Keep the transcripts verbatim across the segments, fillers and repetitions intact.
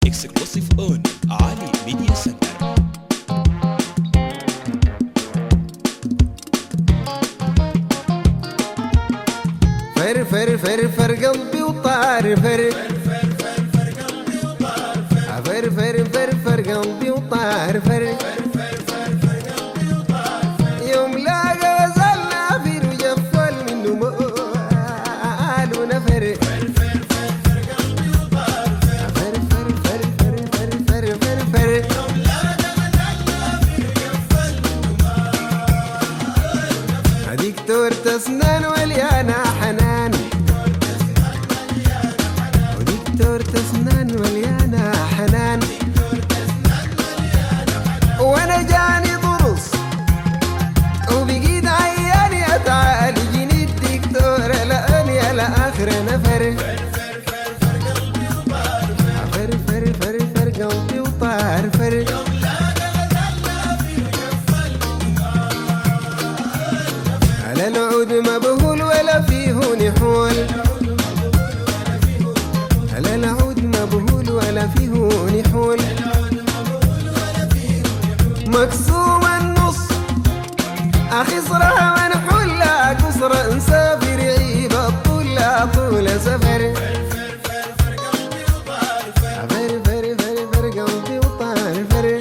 exclusive on Ali Media Center. فر فر فر فر قلبي وطار فر فر فر فر فر قلبي وطار فر يوم لاقى غزلنا في وجفل منه مال ونفر فر فر فر فر فر فر فر فر يوم لاقى غزلنا في وجفل منه مال هديك تورت اسنان وليانا حنان تورت اسنان مليانة حنان وانا جاني ضرس وبقيت عياني اتعالي جيني الدكتور لاني الاخر نفر فر فر فر فر قلبي وطار فر على العود مبهول ولا فيه نحول على العود مبهول ولا فيه نحول مقسوم النص أخسرها منحول لا قصر نسافر عيب الطول لا طول سفر فر فر فر فر قلبي وطار فر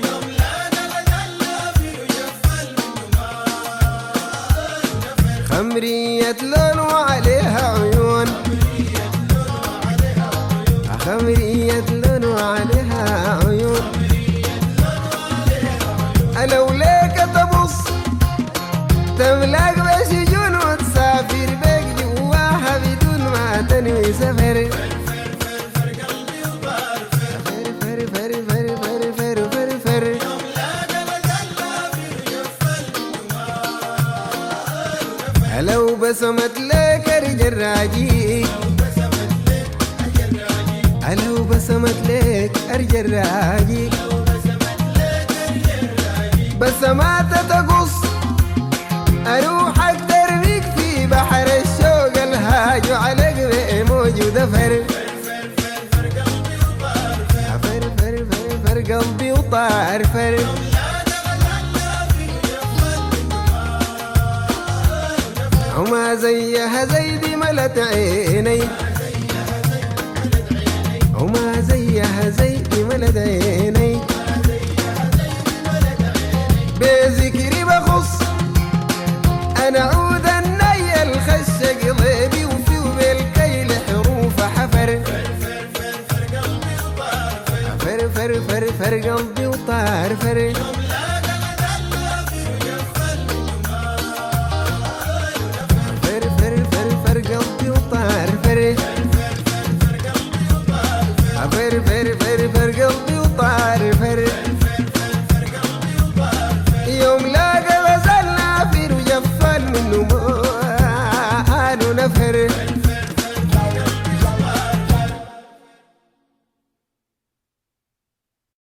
خمرية لون وعليها عيون خمرية لون وعليها عيون لو ليك تبص تملك بسجون وتسافر بك جواها بدون ما تنوي سفر فر فر فر فر فر فر فر فر لو بسمت لك رجل راجيك لو بسمت لك أرجى الراجي بسمات تقص أروح أقدر بيك في بحر الشوق الهاج وعلى قبئ موجود فر فر فر فر فر قلبي وطار فر وما زيها زي دي ملت عيني وما زيها زي ملد عيني بذكري بخص أنا عود الني الخش قضيبي وفي بالكيل حروف حفر فر فر فر فر قلبي وطار فر